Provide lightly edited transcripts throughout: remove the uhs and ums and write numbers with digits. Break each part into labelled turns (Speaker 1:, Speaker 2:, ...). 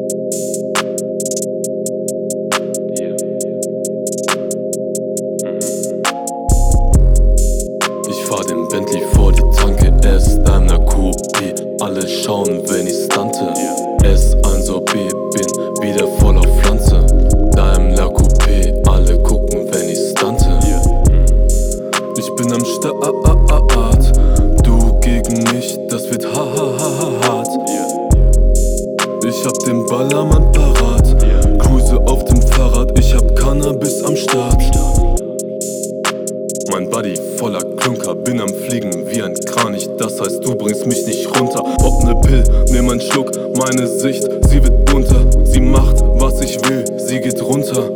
Speaker 1: Ich fahr den Bentley vor die Tanke, S Daimler Coupé. Alle schauen, wenn ich stante. S1OB, bin wieder voll auf Pflanze. Daimler Coupé, alle gucken, wenn ich stante. Ich bin am Start, du gegen mich, das wird hart. Ich hab den Ballermann parat, cruise auf dem Fahrrad, ich hab Cannabis am Start. Mein Buddy voller Klunker, bin am Fliegen wie ein Kranich. Das heißt, du bringst mich nicht runter. Pop ne Pill, nimm einen Schluck, meine Sicht, sie wird bunter. Sie macht, was ich will, sie geht runter.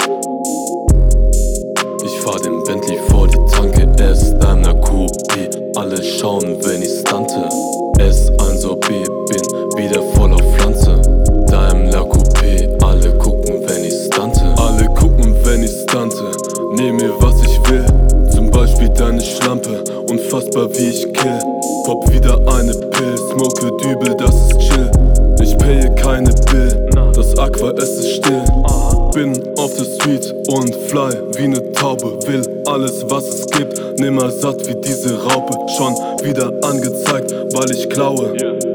Speaker 1: Ich fahr den Bentley vor die Tanke, S Daimler Coupé. Alle schauen, wenn ich stante. S1OB, bin wieder voll auf Pflanze. Daimler Coupé, alle gucken, wenn ich stante. Alle gucken, wenn ich stante, nehm mir was ich will. Zum Beispiel deine Schlampe, unfassbar wie ich kill. Pop wieder eine Pill, smoke Dübel, das ist chill. Ich paye keine Bill, das Aqua, es ist still. Bin auf der Street und fly wie ne Taube. Will alles, was es gibt, nimmer satt wie diese Raupe. Schon wieder angezeigt, weil ich klaue.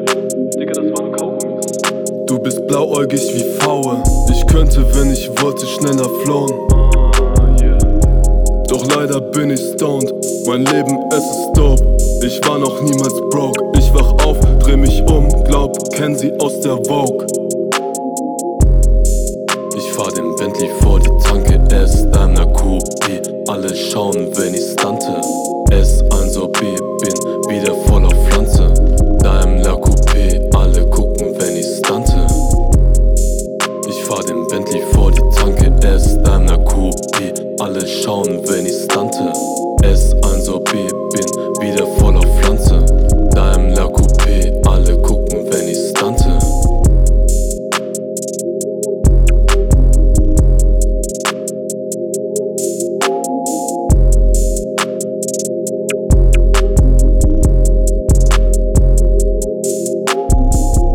Speaker 1: Du bist blauäugig wie Faue. Ich könnte, wenn ich wollte, schneller flown. Doch leider bin ich stoned, mein Leben, es ist dope. Ich war noch niemals broke, ich wach auf, dreh mich um, glaub, kenn sie aus der Vogue. Ich fahr den Bentley vor die Tanke, S Daimler Coupé. Alle schauen, wenn ich stante. S1OB, bin